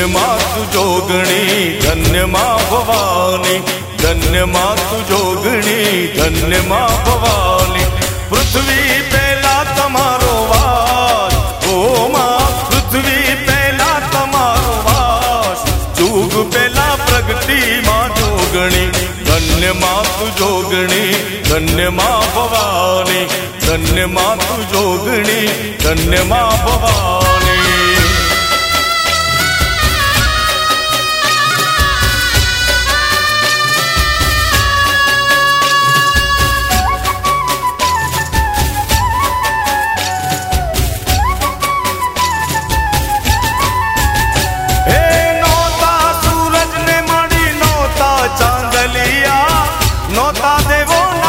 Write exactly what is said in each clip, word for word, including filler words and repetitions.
धन्य मातु जोगणी धन्य मां भवानी, धन्य मातु जोगणी धन्य मां भवानी। पृथ्वी पेला तमारो वास, ओ मां पृथ्वी पेला तमारो वास, जुग पेला प्रगति मां जोगणी। धन्य मातु जोगणी धन्य मां भवानी, धन्य मातु जोगणी धन्य मां भवानी। नौता देवो ना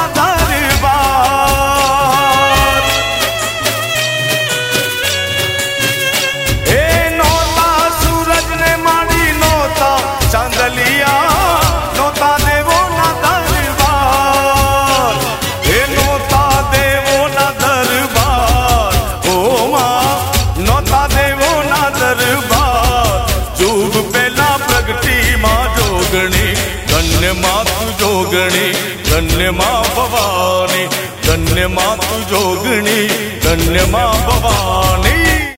दरबार, ए नौता सूरज ने मारी नौता चांदलिया, नौता देवो ना दरबार, ए नौता देवो ना दरबार, ओ मां नौता देवो ना दरबार। जुग पहला प्रगति मां जोगणी, धन्य मातु जोगणी धन्य मां भवानी, धन्य मातु जोगणी धन्य मां भवानी।